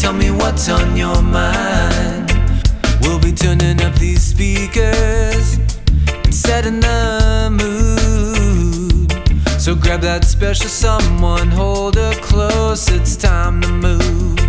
tell me what's on your mind. We'll be turning up these speakers and setting the mood. So grab that special someone, hold her close, it's time to move.